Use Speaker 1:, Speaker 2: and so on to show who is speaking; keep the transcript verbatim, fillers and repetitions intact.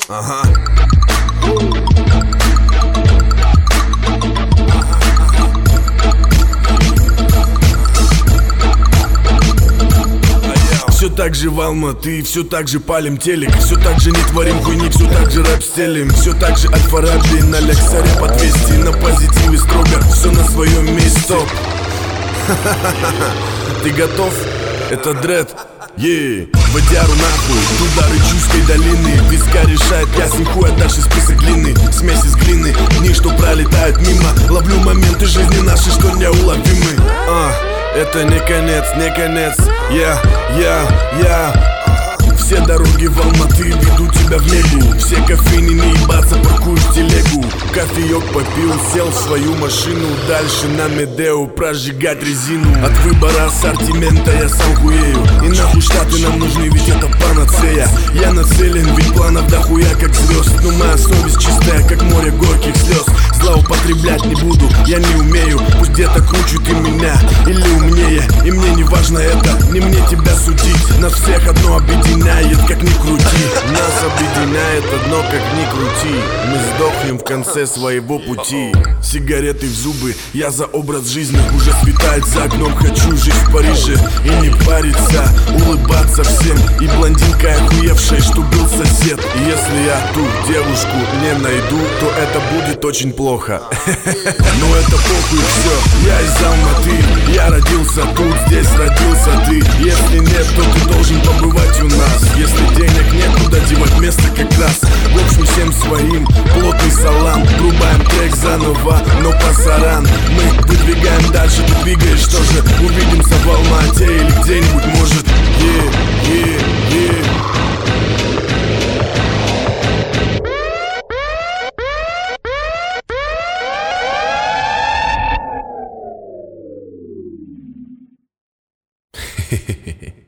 Speaker 1: Ага. Все так же в Алматы, все так же палим телек, все так же не творим хуйни, все так же рэп стелим, все так же Аль-Фараби на Лексаре по двести, на позитиве строго, все на своем месте. Стоп. Ты готов? Это дред. Ей, водяру нахуй, туда Рычуйской долины. Виска решает, ясен хуй, а дальше список длинный. Смесь из глины, дни, что пролетают мимо. Ловлю моменты жизни нашей, что неуловимы. А, это не конец, не конец. Я, я, я. Все дороги в Алматы ведут тебя в Мегу. Все кофейни не ебаться, паркуешь телегу. Кофеек попил, сел в свою машину. Дальше на Медео прожигать резину. От выбора ассортимента я сам хуею. И нахуй штаты нам нужны, ведь это панацея. Я нацелен, ведь планов дохуя как звезд. Но моя совесть чистая, как море горьких слез. Злоупотреблять не буду, я не умею. Пусть где-то кручут и меня, или умнее. И мне не важно это, не мне тебя судить. Нас всех одно объединяет, как ни крути. Нас объединяет одно, как ни крути. Мы сдохнем в конце своего пути. Сигареты в зубы, я за образ жизни. Уже светает за окном, хочу жить в Париже. И не париться, улыбаться всем. И блондинка охуевшая, что был сосед. И если я ту девушку не найду, то это будет очень плохо. Но это похуй, все, я из Алматы. Я родился тут, здесь родился ты. Если нет, то ты должен побывать у нас. Если денег некуда девать, место как раз. В общем, всем своим плотный салам. Врубаем трек заново, но пасаран. Мы выдвигаем дальше, ты двигаешь тоже. Увидимся в Алмате или где-нибудь, может. Yeah, yeah, yeah. Hehehehe